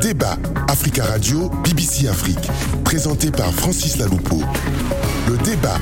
débat Africa Radio, BBC Afrique, présenté par Francis Laloupo. Le débat.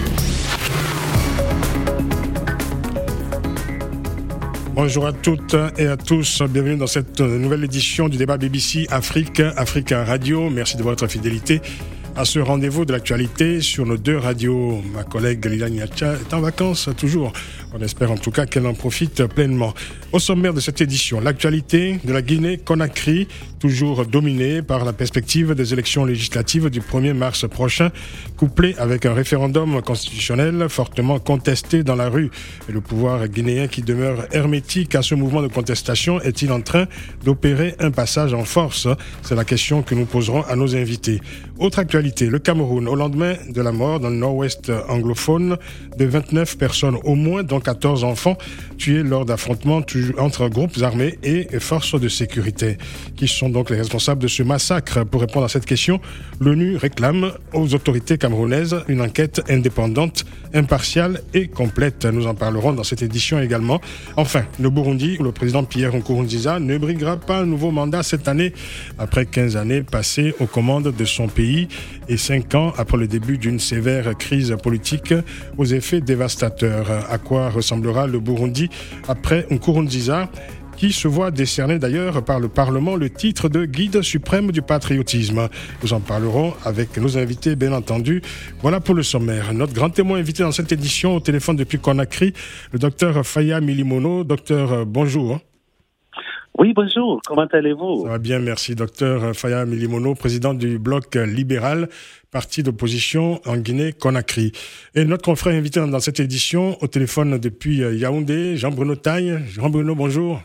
Bonjour à toutes et à tous, bienvenue dans cette nouvelle édition du débat BBC Afrique, Africa Radio. Merci de votre fidélité à ce rendez-vous de l'actualité sur nos deux radios. Ma collègue Lila Niacha est en vacances toujours. On espère en tout cas qu'elle en profite pleinement. Au sommaire de cette édition, l'actualité de la Guinée-Conakry, toujours dominée par la perspective des élections législatives du 1er mars prochain, couplée avec un référendum constitutionnel fortement contesté dans la rue. Et le pouvoir guinéen qui demeure hermétique à ce mouvement de contestation est-il en train d'opérer un passage en force ? C'est la question que nous poserons à nos invités. Autre actualité, le Cameroun, au lendemain de la mort dans le nord-ouest anglophone de 29 personnes au moins, dont 14 enfants, tués lors d'affrontements entre groupes armés et forces de sécurité. Qui sont donc les responsables de ce massacre ? Pour répondre à cette question, l'ONU réclame aux autorités camerounaises une enquête indépendante, impartiale et complète. Nous en parlerons dans cette édition également. Enfin, le Burundi, où le président Pierre Nkurunziza ne briguera pas un nouveau mandat cette année, après 15 années passées aux commandes de son pays et 5 ans après le début d'une sévère crise politique aux effets dévastateurs. À quoi ressemblera le Burundi après Nkurunziza, qui se voit décerner d'ailleurs par le Parlement le titre de guide suprême du patriotisme. Nous en parlerons avec nos invités, bien entendu. Voilà pour le sommaire. Notre grand témoin invité dans cette édition au téléphone depuis Conakry, le docteur Faya Milimono. Docteur, bonjour. Oui, bonjour. Comment allez-vous ? Ça va bien, merci. Docteur Faya Milimono, président du Bloc libéral, parti d'opposition en Guinée-Conakry. Et notre confrère invité dans cette édition au téléphone depuis Yaoundé, Jean-Bruno Taille. Jean-Bruno, bonjour.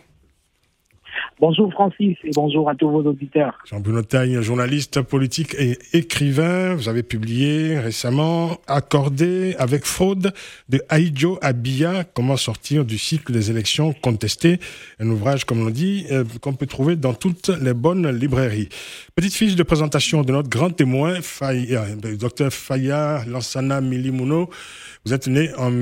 Bonjour Francis et bonjour à tous vos auditeurs. Jean-Bruno Taille, journaliste politique et écrivain. Vous avez publié récemment Accordé avec fraude de Aïdjo Abiya, comment sortir du cycle des élections contestées. Un ouvrage, comme on dit, qu'on peut trouver dans toutes les bonnes librairies. Petite fiche de présentation de notre grand témoin, Dr Faya Lansana Milimono. Vous êtes né en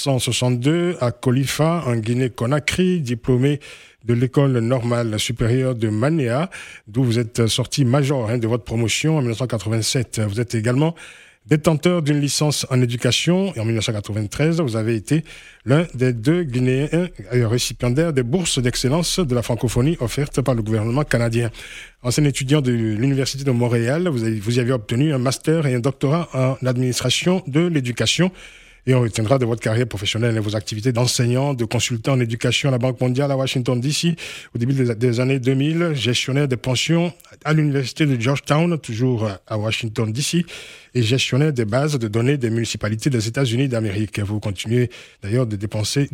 1962 à Kolifa, en Guinée-Conakry, diplômé de l'école normale supérieure de Manéa, d'où vous êtes sorti major de votre promotion en 1987. Vous êtes également détenteur d'une licence en éducation et en 1993, vous avez été l'un des 2 Guinéens récipiendaires des bourses d'excellence de la francophonie offertes par le gouvernement canadien. Ancien étudiant de l'Université de Montréal, vous y avez obtenu un master et un doctorat en administration de l'éducation. Et on retiendra de votre carrière professionnelle et vos activités d'enseignant, de consultant en éducation à la Banque mondiale à Washington, D.C. Au début des années 2000, gestionnaire des pensions à l'Université de Georgetown, toujours à Washington, D.C., et gestionnaire des bases de données des municipalités des États-Unis d'Amérique. Vous continuez d'ailleurs de dispenser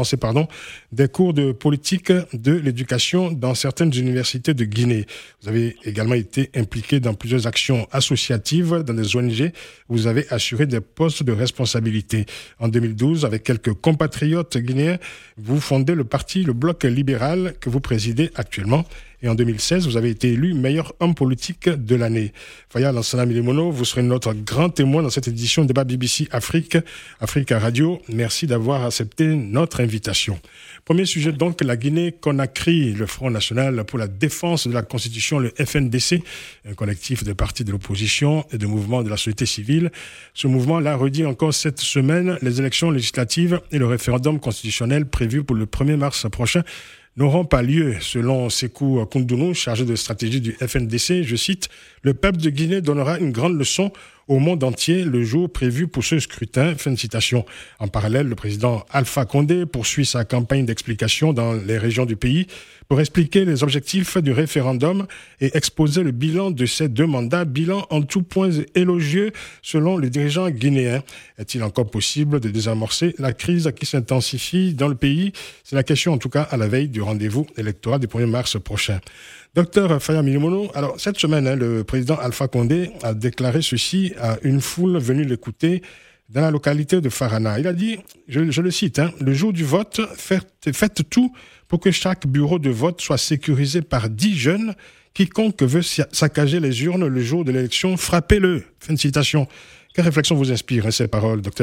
des cours de politique de l'éducation dans certaines universités de Guinée. Vous avez également été impliqué dans plusieurs actions associatives dans des ONG. Vous avez assuré des postes de responsabilité. En 2012, avec quelques compatriotes guinéens, vous fondez le Bloc libéral que vous présidez actuellement. Et en 2016, vous avez été élu meilleur homme politique de l'année. Faya Lansana Milimono, vous serez notre grand témoin dans cette édition de débat BBC Afrique, Africa Radio. Merci d'avoir accepté notre invitation. Premier sujet donc, la Guinée-Conakry, le Front National pour la défense de la Constitution, le FNDC, un collectif de partis de l'opposition et de mouvements de la société civile. Ce mouvement-là redit encore cette semaine les élections législatives et le référendum constitutionnel prévu pour le 1er mars prochain n'auront pas lieu. Selon Sékou Koundounou, chargé de stratégie du FNDC, je cite, « Le peuple de Guinée donnera une grande leçon au monde entier le jour prévu pour ce scrutin ». Fin de citation. En parallèle, le président Alpha Condé poursuit sa campagne d'explication dans les régions du pays pour expliquer les objectifs du référendum et exposer le bilan de ces 2 mandats, bilan en tout point élogieux selon le dirigeant guinéen. Est-il encore possible de désamorcer la crise qui s'intensifie dans le pays ? C'est la question en tout cas à la veille du rendez-vous électoral du 1er mars prochain. Docteur Faya Milimono, alors cette semaine, le président Alpha Condé a déclaré ceci à une foule venue l'écouter dans la localité de Farana. Il a dit, je le cite, le jour du vote, faites tout pour que chaque bureau de vote soit sécurisé par 10 jeunes. Quiconque veut saccager les urnes le jour de l'élection, frappez-le. Fin de citation. Quelle réflexion vous inspirent ces paroles, docteur ?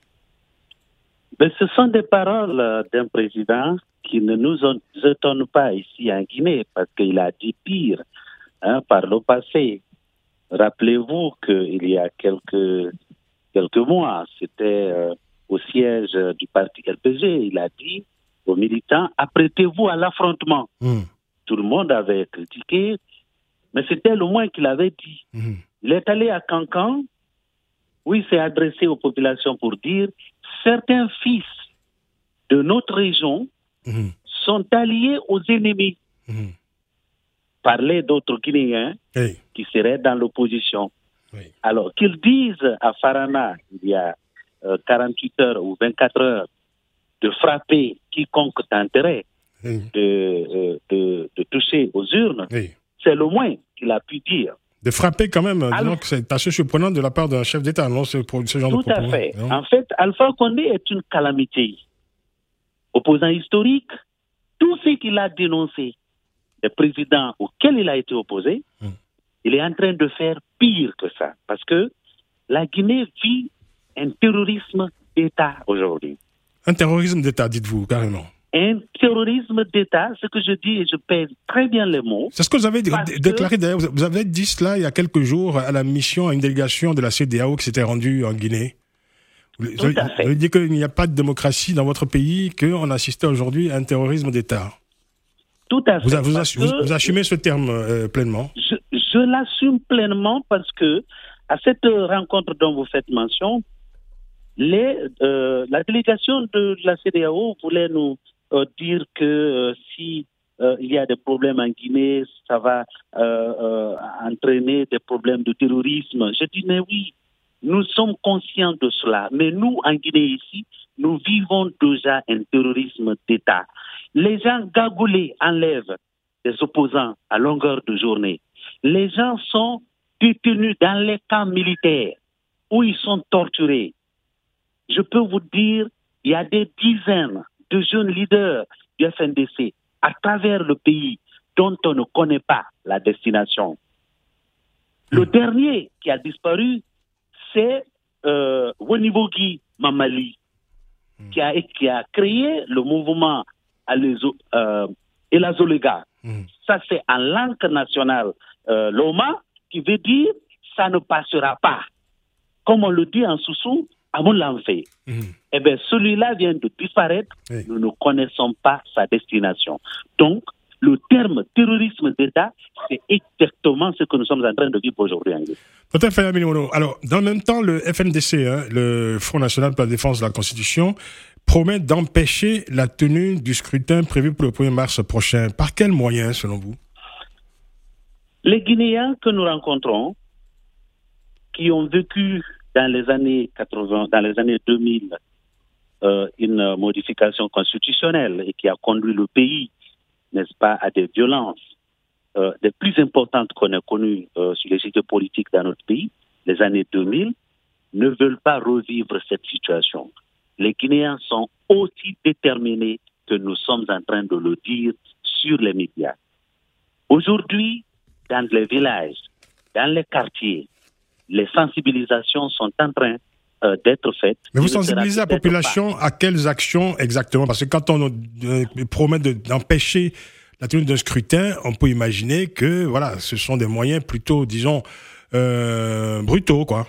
Ce sont des paroles d'un président qui ne nous étonne pas ici en Guinée, parce qu'il a dit pire par le passé. Rappelez-vous qu'il y a quelques mois, c'était au siège du parti RPG, il a dit aux militants, apprêtez-vous à l'affrontement. Tout le monde avait critiqué, mais c'était le moins qu'il avait dit. Il est allé à Cancan, où il s'est adressé aux populations pour dire, certains fils de notre région sont alliés aux ennemis. Parler d'autres Guinéens qui seraient dans l'opposition. Alors qu'ils disent à Farana, il y a 48 heures ou 24 heures, de frapper quiconque tenterait de toucher aux urnes, c'est le moins qu'il a pu dire. De frapper quand même, disons que c'est assez surprenant de la part d'un chef d'État, non, ce genre de propos. Tout à fait. Non? En fait, Alpha Condé est une calamité. Opposant historique, tout ce qu'il a dénoncé, le président auquel il a été opposé, il est en train de faire pire que ça. Parce que la Guinée vit un terrorisme d'État aujourd'hui. Un terrorisme d'État, dites-vous, carrément. Un terrorisme d'État, ce que je dis, et je pèse très bien les mots. C'est ce que vous avez déclaré d'ailleurs. Vous avez dit cela il y a quelques jours à la mission, à une délégation de la CEDEAO qui s'était rendue en Guinée. Vous avez dit qu'il n'y a pas de démocratie dans votre pays, qu'on assistait aujourd'hui à un terrorisme d'État. Tout à fait. Vous assumez ce terme pleinement? Je l'assume pleinement parce que, à cette rencontre dont vous faites mention, la délégation de la CEDEAO voulait nous dire que si il y a des problèmes en Guinée, ça va entraîner des problèmes de terrorisme. Je dis, mais oui, nous sommes conscients de cela. Mais nous, en Guinée ici, nous vivons déjà un terrorisme d'État. Les gens gagoulés enlèvent des opposants à longueur de journée. Les gens sont détenus dans les camps militaires où ils sont torturés. Je peux vous dire, il y a des dizaines de jeunes leaders du FNDC à travers le pays dont on ne connaît pas la destination. Le dernier qui a disparu, c'est Wonibogi Mamali, qui a créé le mouvement Elazolega. Ça, c'est en langue nationale Loma, qui veut dire « ça ne passera pas ». Comme on le dit en Soussou, Amoun Lanfé. Eh bien, celui-là vient de disparaître. Nous ne connaissons pas sa destination. Donc, le terme terrorisme d'État, c'est exactement ce que nous sommes en train de vivre aujourd'hui. Tout à fait, Amélie Mono. Alors, dans le même temps, le FNDC, le Front National pour la Défense de la Constitution, promet d'empêcher la tenue du scrutin prévu pour le 1er mars prochain. Par quels moyens, selon vous? Les Guinéens que nous rencontrons, qui ont vécu dans les années 80, dans les années 2000, une modification constitutionnelle et qui a conduit le pays, n'est-ce pas, à des violences les plus importantes qu'on ait connues sur les sujets politiques dans notre pays, les années 2000, ne veulent pas revivre cette situation. Les Guinéens sont aussi déterminés que nous sommes en train de le dire sur les médias. Aujourd'hui, dans les villages, dans les quartiers, les sensibilisations sont en train d'être faites. Mais vous sensibilisez la population à quelles actions exactement? Parce que quand on promet d'empêcher la tenue d'un scrutin, on peut imaginer que voilà, ce sont des moyens plutôt, disons, brutaux, quoi.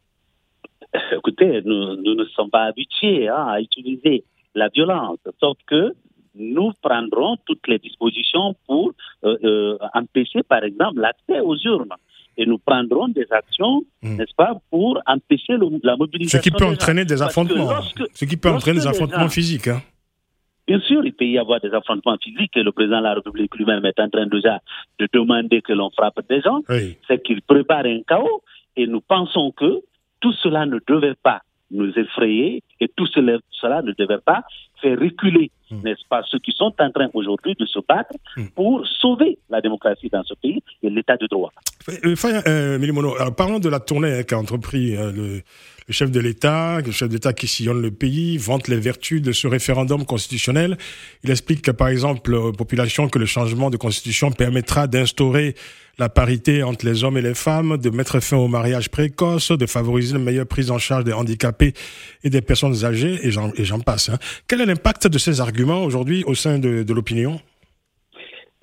Écoutez, nous ne sommes pas habitués à utiliser la violence, sauf que nous prendrons toutes les dispositions pour empêcher, par exemple, l'accès aux urnes. Et nous prendrons des actions, n'est-ce pas, pour empêcher la mobilisation. Ce qui peut entraîner des affrontements. Ce qui peut entraîner des affrontements physiques. Hein. Bien sûr, il peut y avoir des affrontements physiques et le président de la République lui-même est en train déjà de demander que l'on frappe des gens. Oui. C'est qu'il prépare un chaos et nous pensons que tout cela ne devait pas nous effrayer et tout cela ne devait pas faire reculer, n'est-ce pas, ceux qui sont en train aujourd'hui de se battre pour sauver la démocratie dans ce pays et l'état de droit. Milimono, parlons de la tournée qu'a entrepris le chef de l'État, le chef d'État qui sillonne le pays, vante les vertus de ce référendum constitutionnel. Il explique, par exemple, aux populations que le changement de constitution permettra d'instaurer la parité entre les hommes et les femmes, de mettre fin au mariage précoce, de favoriser une meilleure prise en charge des handicapés et des personnes âgées, et j'en passe. Hein. Quel est l'impact de ces arguments aujourd'hui au sein de l'opinion?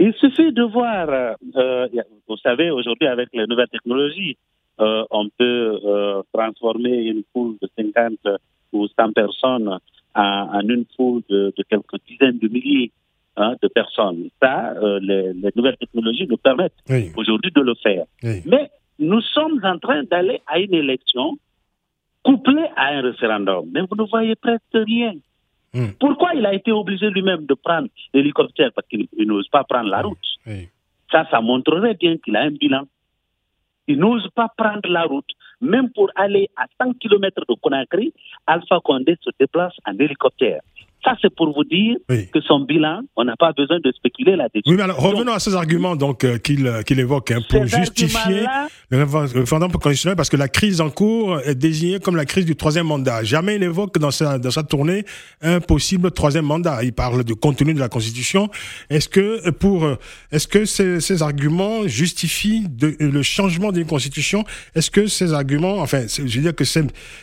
Il suffit de voir, vous savez, aujourd'hui, avec les nouvelles technologies, on peut transformer une foule de 50 ou 100 personnes en une foule de quelques dizaines de milliers de personnes. Ça, les nouvelles technologies nous permettent aujourd'hui de le faire. Oui. Mais nous sommes en train d'aller à une élection couplée à un référendum. Mais vous ne voyez presque rien. Pourquoi il a été obligé lui-même de prendre l'hélicoptère? Parce qu'il n'ose pas prendre la route. Ça montrerait bien qu'il a un bilan. Il n'ose pas prendre la route. Même pour aller à 100 km de Conakry, Alpha Condé se déplace en hélicoptère. Ça, c'est pour vous dire que son bilan, on n'a pas besoin de spéculer là-dessus. Oui, mais alors revenons à ces arguments donc, qu'il évoque pour justifier le référendum constitutionnel, parce que la crise en cours est désignée comme la crise du troisième mandat. Jamais il n'évoque dans sa tournée un possible troisième mandat. Il parle du contenu de la Constitution. Est-ce que ces arguments justifient le changement d'une Constitution? Est-ce que ces arguments, enfin, je veux dire que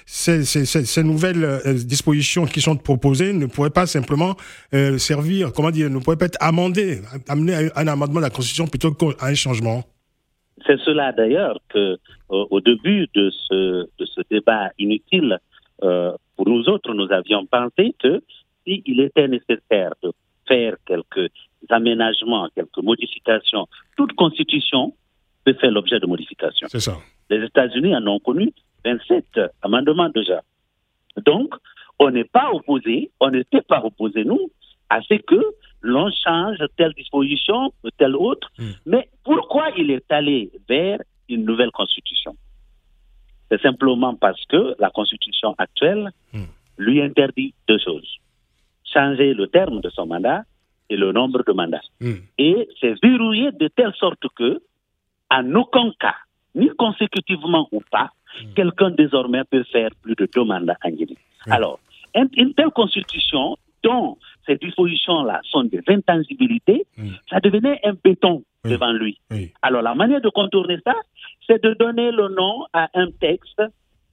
ces nouvelles dispositions qui sont proposées ne pourraient pas simplement servir, ne pourrait pas être amendé, amener à un amendement de la Constitution plutôt qu'à un changement? C'est cela d'ailleurs que, au début de ce débat inutile, pour nous autres, nous avions pensé que s'il était nécessaire de faire quelques aménagements, quelques modifications, toute Constitution peut faire l'objet de modifications. C'est ça. Les États-Unis en ont connu 27 amendements déjà. Donc, on n'était pas opposés, nous, à ce que l'on change telle disposition ou telle autre. Mais pourquoi il est allé vers une nouvelle constitution? C'est simplement parce que la constitution actuelle lui interdit deux choses. Changer le terme de son mandat et le nombre de mandats. Et c'est verrouillé de telle sorte que, en aucun cas, ni consécutivement ou pas, quelqu'un désormais peut faire plus de 2 mandats en Guinée. Alors, une telle constitution dont ces dispositions-là sont des intangibilités, ça devenait un béton devant lui. Alors, la manière de contourner ça, c'est de donner le nom à un texte,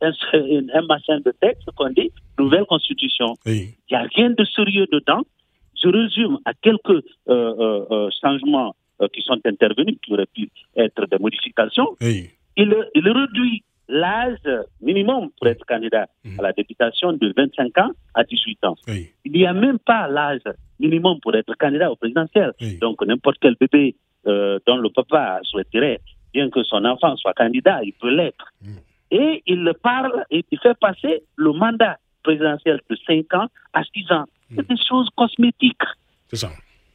un machin de texte qu'on dit « Nouvelle Constitution ». Il n'y a rien de sérieux dedans. Je résume à quelques changements qui sont intervenus, qui auraient pu être des modifications. Il réduit l'âge minimum pour être candidat à la députation de 25 ans à 18 ans. Il n'y a même pas l'âge minimum pour être candidat au présidentiel. Donc, n'importe quel bébé dont le papa souhaiterait bien que son enfant soit candidat, il peut l'être. Et il parle et il fait passer le mandat présidentiel de 5 ans à 6 ans. C'est des choses cosmétiques. C'est ça.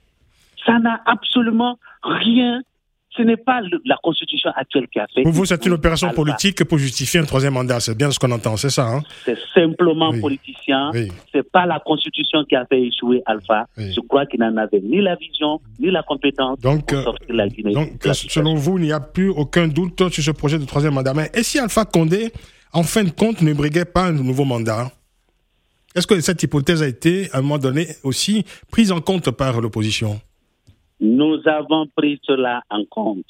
Ça n'a absolument rien. Ce n'est pas la constitution actuelle qui a fait. Pour vous, c'est une opération politique pour justifier un troisième mandat. C'est bien ce qu'on entend, c'est ça, hein? C'est simplement politicien. C'est pas la constitution qui a fait échouer Alpha. Je crois qu'il n'en avait ni la vision, ni la compétence pour sortir la Guinée. Donc, selon vous, il n'y a plus aucun doute sur ce projet de troisième mandat. Mais et si Alpha Condé, en fin de compte, ne briguait pas un nouveau mandat? Est-ce que cette hypothèse a été, à un moment donné, aussi prise en compte par l'opposition? Nous avons pris cela en compte.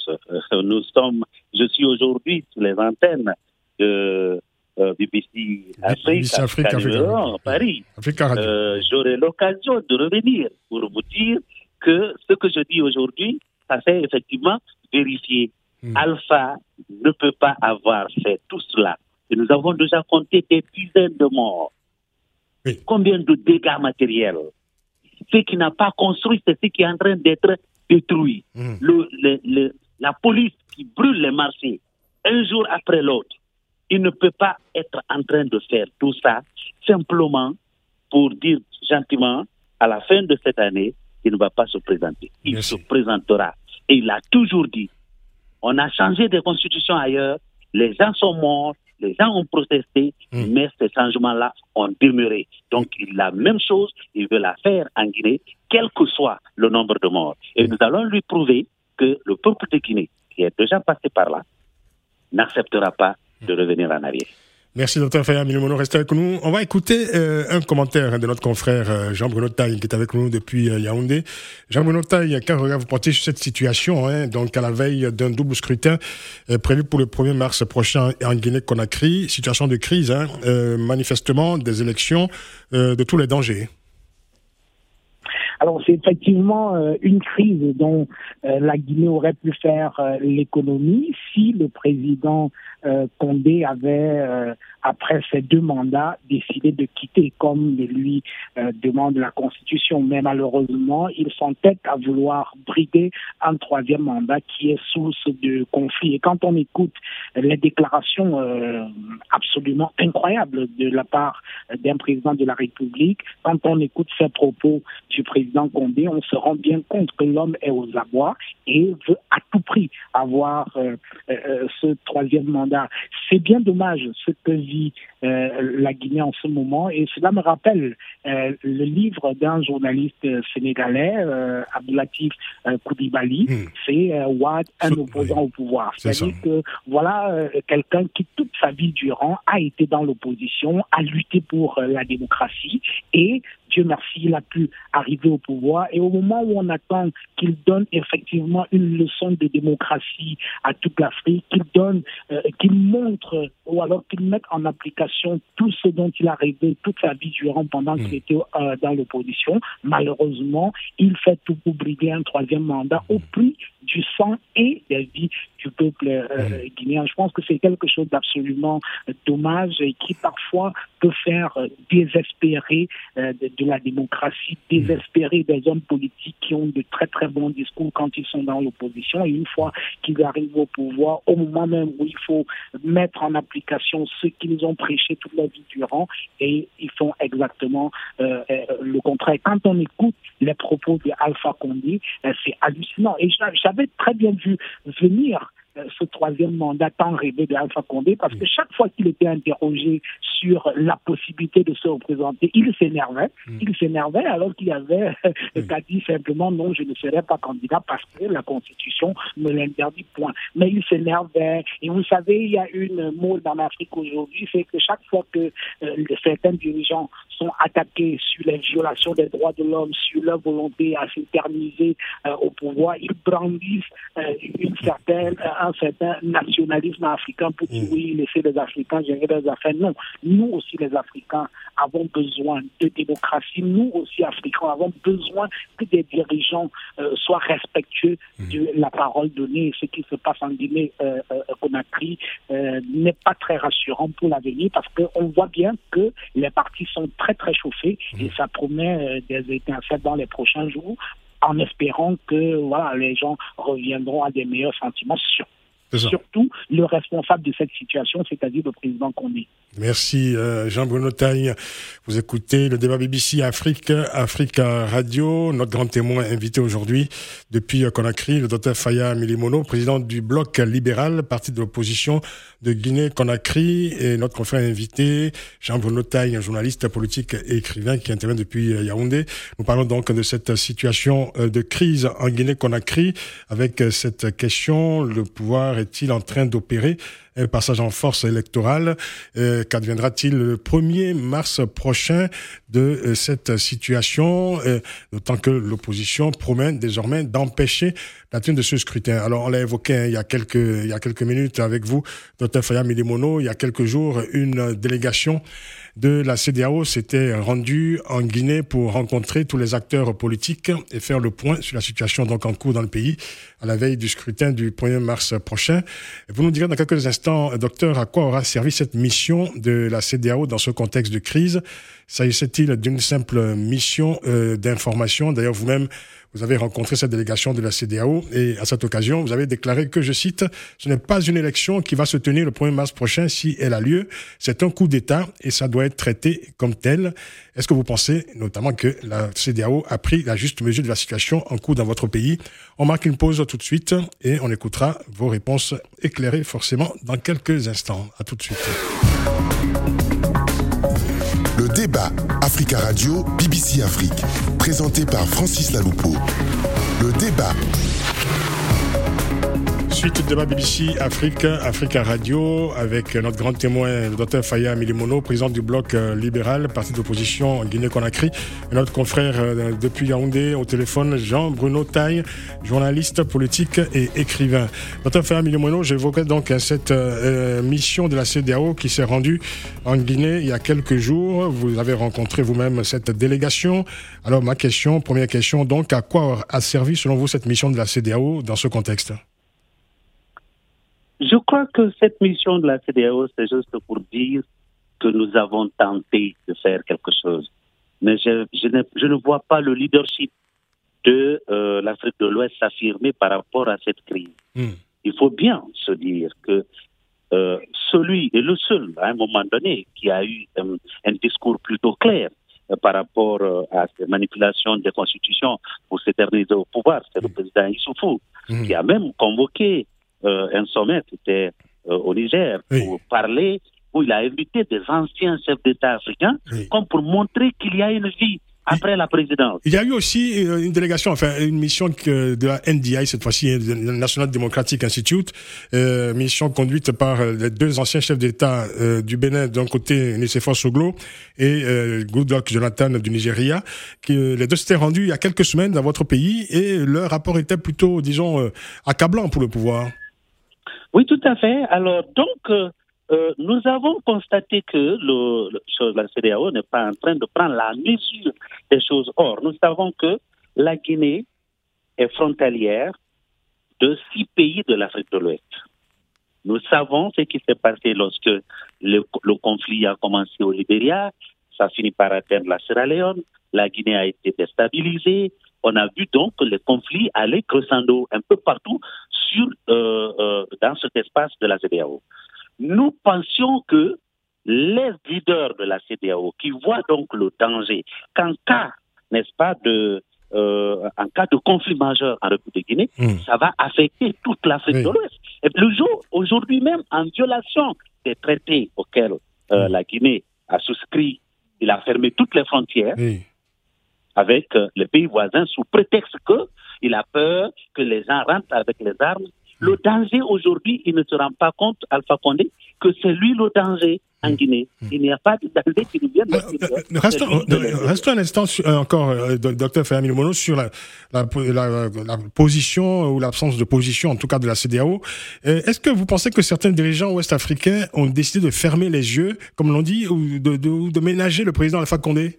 Je suis aujourd'hui sur les antennes de BBC Afrique à Paris. J'aurai l'occasion de revenir pour vous dire que ce que je dis aujourd'hui, ça s'est effectivement vérifié. Alpha ne peut pas avoir fait tout cela. Et nous avons déjà compté des dizaines de morts. Combien de dégâts matériels? Ce qui n'a pas construit, c'est ce qui est en train d'être détruit. La police qui brûle les marchés un jour après l'autre, il ne peut pas être en train de faire tout ça simplement pour dire gentiment, à la fin de cette année, il ne va pas se présenter. Il se présentera. Et il a toujours dit, on a changé de constitution ailleurs, les gens sont morts, les gens ont protesté, mais ces changements-là ont demeuré. Donc, la même chose, il veut la faire en Guinée, quel que soit le nombre de morts. Et nous allons lui prouver que le peuple de Guinée, qui est déjà passé par là, n'acceptera pas de revenir en arrière. Merci, Dr Faya Milimono. Restez avec nous. On va écouter un commentaire de notre confrère Jean-Bruno Taille, qui est avec nous depuis Yaoundé. Jean-Bruno Taille, quel regard vous portez sur cette situation, donc à la veille d'un double scrutin prévu pour le 1er mars prochain en Guinée-Conakry, situation de crise, manifestement des élections de tous les dangers. Alors, c'est effectivement une crise dont la Guinée aurait pu faire l'économie si le président Condé avait, après ses 2 mandats, décidé de quitter, comme le lui demande la Constitution. Mais malheureusement, il s'entête à vouloir brider un 3e mandat qui est source de conflit. Et quand on écoute les déclarations absolument incroyables de la part d'un président de la République, quand on écoute ces propos du président Condé, on se rend bien compte que l'homme est aux abois et veut à tout prix avoir ce 3e mandat. C'est bien dommage ce que vit la Guinée en ce moment, et cela me rappelle le livre d'un journaliste sénégalais, Abdoulatif Coulibaly, c'est Wade, un opposant au pouvoir. C'est-à-dire que voilà quelqu'un qui toute sa vie durant a été dans l'opposition, a lutté pour la démocratie, et Dieu merci, il a pu arriver au pouvoir. Et au moment où on attend qu'il donne effectivement une leçon de démocratie à toute l'Afrique, qu'il montre, ou alors qu'il mette en application tout ce dont il a rêvé toute sa vie durant pendant qu'il était dans l'opposition, malheureusement, il fait tout pour brider un 3e mandat au prix du sang et des vies du peuple guinéen. Je pense que c'est quelque chose d'absolument dommage et qui parfois peut faire désespérer de la démocratie, désespérer des hommes politiques qui ont de très très bons discours quand ils sont dans l'opposition, et une fois qu'ils arrivent au pouvoir, au moment même où il faut mettre en application ce qu'ils ont prêché toute la vie durant, et ils font exactement le contraire. Quand on écoute les propos d'Alpha Condé, c'est hallucinant. Et j'avais très bien vu venir ce 3e mandat tant rêvé d'Alpha Condé, parce que chaque fois qu'il était interrogé sur la possibilité de se représenter, il s'énervait alors qu'il avait qu'à dire simplement non, je ne serai pas candidat parce que la Constitution me l'interdit, point. Mais il s'énervait, et vous savez, il y a une mode en Afrique aujourd'hui, c'est que chaque fois que certains dirigeants sont attaqués sur les violations des droits de l'homme, sur leur volonté à s'éterniser au pouvoir, ils brandissent un certain nationalisme africain pour dire oui, laisser les Africains gérer leurs affaires. Non, nous aussi les Africains avons besoin de démocratie. Nous aussi Africains avons besoin que des dirigeants soient respectueux de la parole donnée. Ce qui se passe en Guinée-Conakry n'est pas très rassurant pour l'avenir, parce qu'on voit bien que les partis sont très très chauffés et ça promet des étincelles dans les prochains jours, en espérant que voilà, les gens reviendront à des meilleurs sentiments. Surtout le responsable de cette situation, c'est-à-dire le président Condé. Merci Jean-Bruno Taille. Vous écoutez le débat BBC Africa Radio. Notre grand témoin invité aujourd'hui depuis Conakry, le Dr Faya Milimono, président du bloc libéral, parti de l'opposition de Guinée-Conakry, et notre confrère invité Jean-Bruno Taille, un journaliste politique et écrivain qui intervient depuis Yaoundé. Nous parlons donc de cette situation de crise en Guinée-Conakry, avec cette question: le pouvoir est-il en train d'opérer un passage en force électorale? Qu'adviendra-t-il le 1er mars prochain de cette situation, d'autant que l'opposition promet désormais d'empêcher la tenue de ce scrutin? Alors, on l'a évoqué il y a quelques minutes avec vous, Dr Faya Milimono. Il y a quelques jours, une délégation de la CEDEAO s'était rendue en Guinée pour rencontrer tous les acteurs politiques et faire le point sur la situation donc en cours dans le pays à la veille du scrutin du 1er mars prochain. Vous nous direz dans quelques instants, docteur, à quoi aura servi cette mission de la CEDEAO dans ce contexte de crise? S'agissait-il d'une simple mission d'information? D'ailleurs, vous-même, vous avez rencontré cette délégation de la CEDEAO et à cette occasion, vous avez déclaré que, je cite, « Ce n'est pas une élection qui va se tenir le 1er mars prochain si elle a lieu. C'est un coup d'État et ça doit être traité comme tel. » Est-ce que vous pensez notamment que la CEDEAO a pris la juste mesure de la situation en cours dans votre pays? On marque une pause tout de suite et on écoutera vos réponses éclairées forcément dans quelques instants. À tout de suite. Le débat Africa Radio, BBC Afrique, présenté par Francis Laloupeau. Le débat. suite du débat BBC Africa Radio, avec notre grand témoin, le Dr Faya Milimono, président du bloc libéral, parti d'opposition en Guinée-Conakry, et notre confrère depuis Yaoundé au téléphone, Jean-Bruno Taille, journaliste politique et écrivain. Dr Faya Milimono, j'évoquais donc cette mission de la CEDEAO qui s'est rendue en Guinée il y a quelques jours. Vous avez rencontré vous-même cette délégation. Alors ma première question, donc, à quoi a servi selon vous cette mission de la CEDEAO dans ce contexte? Je crois que cette mission de la CEDEAO, c'est juste pour dire que nous avons tenté de faire quelque chose. Mais je ne vois pas le leadership de l'Afrique de l'Ouest s'affirmer par rapport à cette crise. Il faut bien se dire que celui est le seul, à un moment donné, qui a eu un discours plutôt clair par rapport à ces manipulations des constitutions pour s'éterniser au pouvoir, c'est le président Issoufou, qui a même convoqué un sommet, c'était au Niger, pour parler, où il a invité des anciens chefs d'État africains, comme pour montrer qu'il y a une vie après la présidence. Il y a eu aussi une délégation, enfin une mission de la NDI, cette fois-ci, le National Democratic Institute, mission conduite par les deux anciens chefs d'État du Bénin, d'un côté Nicéphore Soglo et Goodluck Jonathan du Nigeria, les deux s'étaient rendus il y a quelques semaines dans votre pays et leur rapport était plutôt, disons, accablant pour le pouvoir. Oui, tout à fait. Alors, donc, nous avons constaté que la CEDEAO n'est pas en train de prendre la mesure des choses. Or, nous savons que la Guinée est frontalière de 6 pays de l'Afrique de l'Ouest. Nous savons ce qui s'est passé lorsque le conflit a commencé au Libéria. Ça finit par atteindre la Sierra Leone. La Guinée a été déstabilisée. On a vu donc que les conflits allaient crescendo un peu partout dans cet espace de la CEDEAO. Nous pensions que les leaders de la CEDEAO, qui voient donc le danger qu'en cas, n'est-ce pas, en cas de conflit majeur en République de Guinée, ça va affecter toute l'Afrique de l'Ouest. Et aujourd'hui même, en violation des traités auxquels la Guinée a souscrit, il a fermé toutes les frontières avec les pays voisins sous prétexte qu'il a peur que les gens rentrent avec les armes. Le danger aujourd'hui, il ne se rend pas compte, Alpha Condé, que c'est lui le danger en Guinée. Il n'y a pas de danger qui nous vienne de l'extérieur. Restons un instant encore, Dr Faya Milimono, sur la position ou l'absence de position, en tout cas de la CEDEAO. Est-ce que vous pensez que certains dirigeants ouest-africains ont décidé de fermer les yeux, comme l'on dit, ou de ménager le président Alpha Condé?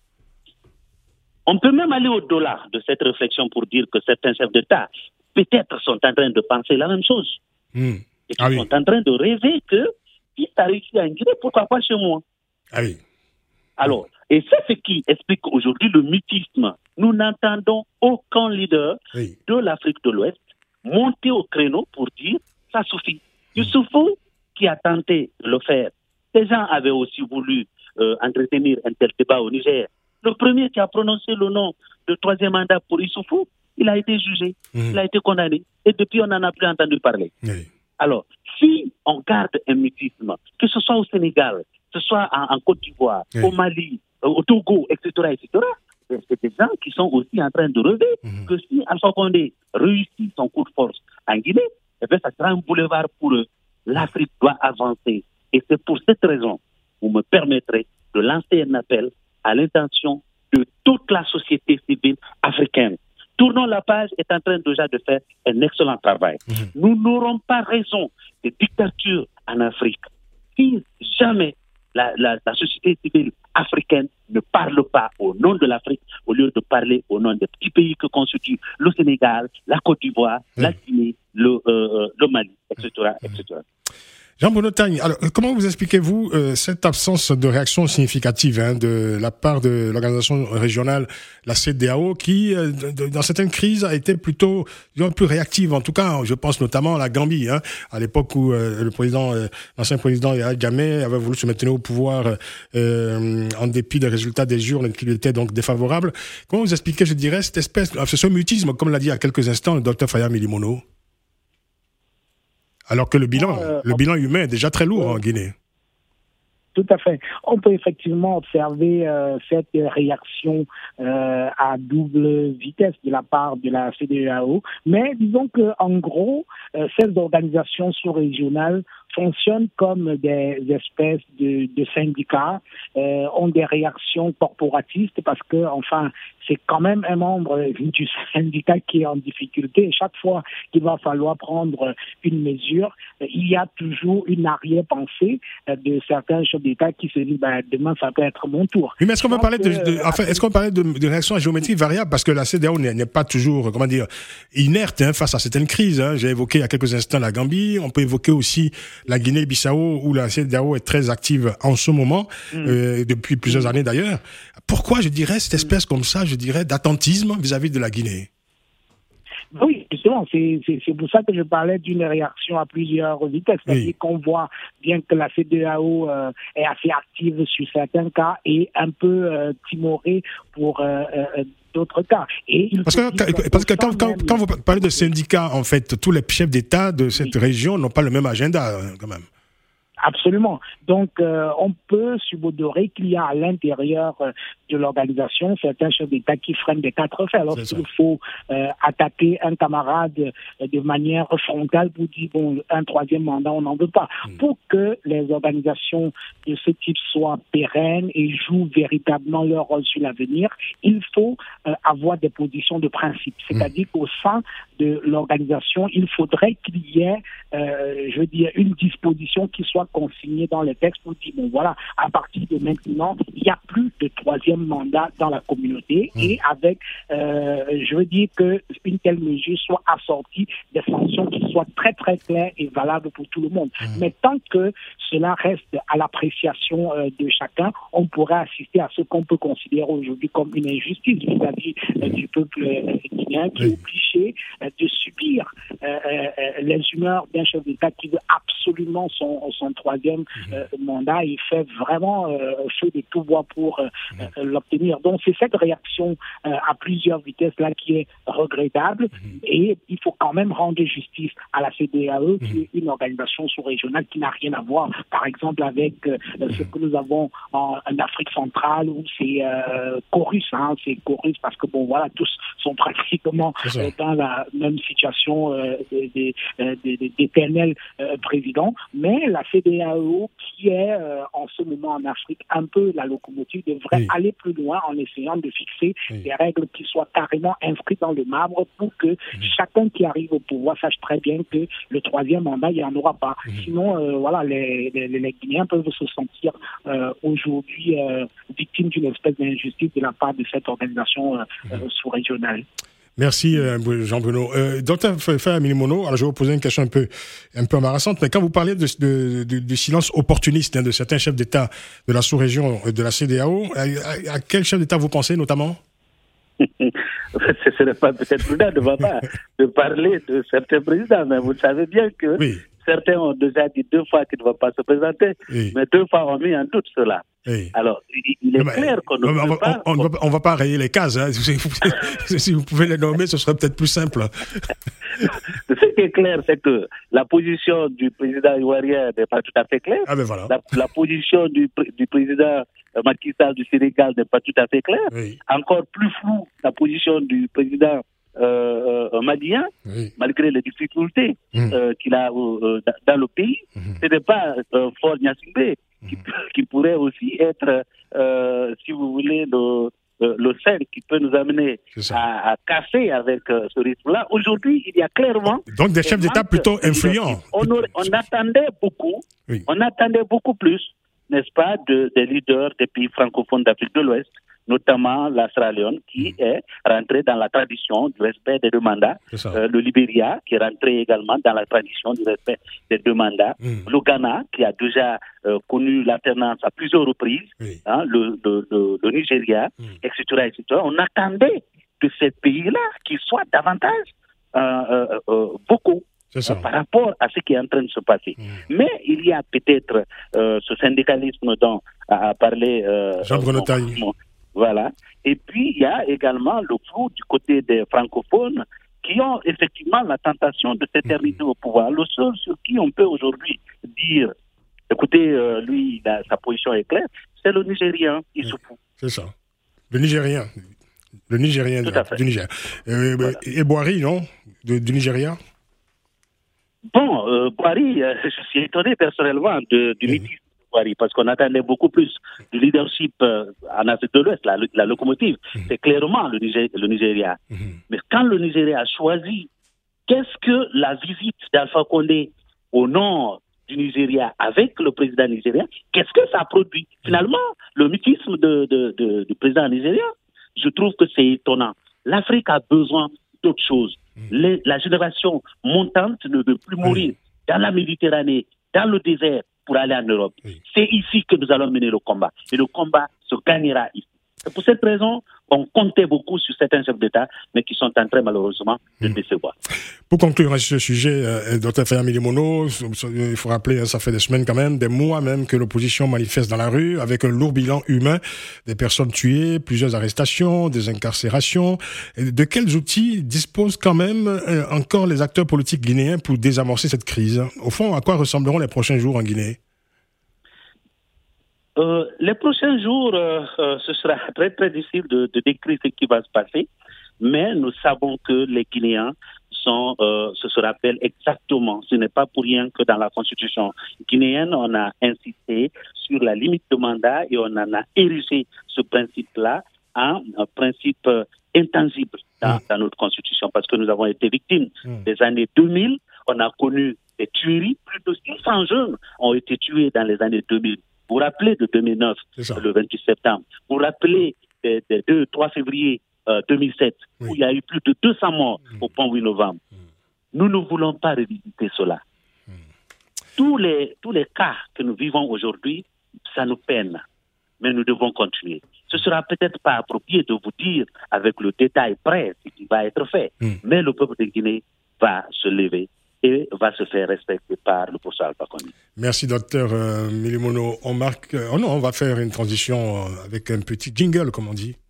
On peut même aller au-delà de cette réflexion pour dire que certains chefs d'État peut-être sont en train de penser la même chose. Et qu'ils sont en train de rêver que si ça réussit en Guinée, pourquoi pas chez moi? Alors, et c'est ce qui explique aujourd'hui le mutisme. Nous n'entendons aucun leader de l'Afrique de l'Ouest monter au créneau pour dire ça suffit. Youssoufou, qui a tenté de le faire, ces gens avaient aussi voulu entretenir un tel débat au Niger. Le premier qui a prononcé le nom de 3e mandat pour Issoufou, il a été jugé, il a été condamné. Et depuis, on n'en a plus entendu parler. Alors, si on garde un mutisme, que ce soit au Sénégal, que ce soit en Côte d'Ivoire, au Mali, au Togo, etc., c'est des gens qui sont aussi en train de rêver que si Alpha Condé réussit son coup de force en Guinée, eh bien, ça sera un boulevard pour eux. L'Afrique doit avancer. Et c'est pour cette raison, vous me permettrez de lancer un appel à l'intention de toute la société civile africaine. Tournons la page est en train déjà de faire un excellent travail. Nous n'aurons pas raison de dictature en Afrique si jamais la société civile africaine ne parle pas au nom de l'Afrique au lieu de parler au nom des petits pays que constituent le Sénégal, la Côte d'Ivoire, la Guinée, le Mali, etc., etc. Jean-Bruno Tagne, alors comment vous expliquez-vous cette absence de réaction significative de la part de l'organisation régionale, la CEDEAO, qui, dans certaines crises, a été plutôt, disons, plus réactive. En tout cas, je pense notamment à la Gambie, à l'époque où l'ancien président Yahya Jammeh avait voulu se maintenir au pouvoir en dépit des résultats des urnes qui lui étaient donc défavorables. Comment vous expliquez, je dirais, ce mutisme, comme l'a dit il y a quelques instants le Dr Faya Milimono? Alors que le bilan humain est déjà très lourd en Guinée. Tout à fait. On peut effectivement observer cette réaction à double vitesse de la part de la CEDEAO, mais disons que en gros, ces organisations sous-régionales fonctionnent comme des espèces de syndicats, ont des réactions corporatistes parce que, enfin, c'est quand même un membre du syndicat qui est en difficulté. Et chaque fois qu'il va falloir prendre une mesure, il y a toujours une arrière-pensée de certains chefs d'État qui se disent demain ça peut être mon tour. Oui, mais est-ce qu'on peut parler de réaction à géométrie variable parce que la CEDEAO n'est pas toujours, inerte face à certaines crises. J'ai évoqué il y a quelques instants la Gambie. On peut évoquer aussi la Guinée-Bissau où la CEDEAO est très active en ce moment, depuis plusieurs années d'ailleurs. Pourquoi, je dirais, cette espèce comme ça, d'attentisme vis-à-vis de la Guinée? Oui, justement, c'est pour ça que je parlais d'une réaction à plusieurs vitesses. C'est-à-dire qu'on voit bien que la CEDEAO est assez active sur certains cas et un peu timorée pour d'autres cas. Parce que quand vous parlez de syndicats, en fait, tous les chefs d'État de cette région n'ont pas le même agenda, quand même. Absolument. Donc, on peut subodorer qu'il y a à l'intérieur de l'organisation certains chefs d'État qui freinent des quatre fers. Lorsqu'il faut attaquer un camarade de manière frontale pour dire, un troisième mandat, on n'en veut pas. Pour que les organisations de ce type soient pérennes et jouent véritablement leur rôle sur l'avenir, il faut avoir des positions de principe. C'est-à-dire qu'au sein de l'organisation, il faudrait qu'il y ait, une disposition qui soit consignée dans les textes pour dire, à partir de maintenant, il n'y a plus de troisième mandat dans la communauté et avec, qu'une telle mesure soit assortie des sanctions qui soient très très claires et valables pour tout le monde. Mais tant que cela reste à l'appréciation de chacun, on pourrait assister à ce qu'on peut considérer aujourd'hui comme une injustice vis-à-vis du peuple guinéen qui est obligé de subir les humeurs d'un chef d'État qui veut absolument son troisième mandat et fait vraiment feu de tout bois pour l'obtenir. Donc c'est cette réaction à plusieurs vitesses là qui est regrettable et il faut quand même rendre justice à la CEDEAO qui est une organisation sous-régionale qui n'a rien à voir par exemple avec ce que nous avons en Afrique centrale où c'est Chorus, c'est Chorus parce que tous sont pratiquement dans la même situation d'éternel président, mais la CEDEAO qui est en ce moment en Afrique un peu la locomotive devrait aller plus loin en essayant de fixer des règles qui soient carrément inscrites dans le marbre pour que chacun qui arrive au pouvoir sache très bien que le troisième mandat, il n'y en aura pas. Sinon, les Guinéens peuvent se sentir aujourd'hui victimes d'une espèce d'injustice de la part de cette organisation sous-régionale. Merci Jean-Bruno. Docteur Faye-Aminimono, alors je vais vous poser une question un peu embarrassante, mais quand vous parlez du silence opportuniste de certains chefs d'État de la sous-région de la CEDEAO, à quel chef d'État vous pensez notamment? Ce ne serait pas peut-être prudent de parler de certains présidents, mais vous savez bien que certains ont déjà dit 2 fois qu'ils ne vont pas se présenter, mais 2 fois ont mis en doute cela. Alors, il est clair qu'on ne peut pas... On ne va pas rayer les cases. Si vous pouvez les nommer, ce serait peut-être plus simple. Ce qui est clair, c'est que la position du président ivoirien n'est pas tout à fait claire. La position du président Macky Sall du Sénégal n'est pas tout à fait claire. Encore plus flou, la position du président malien, malgré les difficultés qu'il a dans le pays. Ce n'est pas Faure Gnassingbé qui pourrait aussi être, si vous voulez, le sel qui peut nous amener à casser avec ce rythme-là. Aujourd'hui, il y a clairement... Donc des chefs d'État plutôt influents. On attendait beaucoup plus, n'est-ce pas, des leaders des pays francophones d'Afrique de l'Ouest, notamment la Sierra Leone, qui est rentrée dans la tradition du respect des 2 mandats. Le Libéria, qui est rentré également dans la tradition du respect des 2 mandats. Le Ghana, qui a déjà connu l'alternance à plusieurs reprises. Le Nigeria, etc. On attendait de ces pays-là qu'ils soient davantage beaucoup par rapport à ce qui est en train de se passer. Mais il y a peut-être ce syndicalisme dont a parlé Jean-Bruno Taï. Voilà. Et puis, il y a également le flou du côté des francophones qui ont effectivement la tentation de s'éterniser au pouvoir. Le seul sur qui on peut aujourd'hui dire, écoutez, lui, sa position est claire, c'est le Nigérien, Issoufou. C'est ça. Le Nigérien du Niger. Et Boari, non du Nigeria? Boari, je suis étonné personnellement du mutisme de Boari, parce qu'on attendait beaucoup plus du leadership en Afrique de l'Ouest, la locomotive. C'est clairement le Nigeria. Mais quand le Nigeria a choisi, qu'est-ce que la visite d'Alpha Condé au nord du Nigeria avec le président nigérien, qu'est-ce que ça a produit? Finalement, le mutisme du président nigérien, je trouve que c'est étonnant. L'Afrique a besoin d'autres choses. La génération montante ne veut plus mourir dans la Méditerranée, dans le désert, pour aller en Europe. C'est ici que nous allons mener le combat. Et le combat se gagnera ici. C'est pour cette raison qu'on comptait beaucoup sur certains chefs d'État, mais qui sont en train malheureusement de décevoir. Pour conclure sur ce sujet, Dr Faya Milimono, il faut rappeler, ça fait des semaines quand même, des mois même que l'opposition manifeste dans la rue, avec un lourd bilan humain, des personnes tuées, plusieurs arrestations, des incarcérations. Et de quels outils disposent quand même encore les acteurs politiques guinéens pour désamorcer cette crise? Au fond, à quoi ressembleront les prochains jours en Guinée? Les prochains jours, ce sera très très difficile de décrire ce qui va se passer, mais nous savons que les Guinéens se rappellent exactement. Ce n'est pas pour rien que dans la constitution guinéenne, on a insisté sur la limite de mandat et on en a érigé ce principe-là en un principe intangible dans notre constitution, parce que nous avons été victimes des années 2000. On a connu des tueries, plus de 600 jeunes ont été tués dans les années 2000. Vous vous rappelez de 2009, le 28 septembre. Vous vous rappelez des 2-3 février 2007, où il y a eu plus de 200 morts au pont 8 novembre. Nous ne voulons pas revisiter cela. Tous les cas que nous vivons aujourd'hui, ça nous peine. Mais nous devons continuer. Ce sera peut-être pas approprié de vous dire avec le détail près ce qui va être fait. Mais le peuple de Guinée va se lever et va se faire respecter par le professeur Alpha Condé. Merci, docteur Milimono. On va faire une transition avec un petit jingle, comme on dit.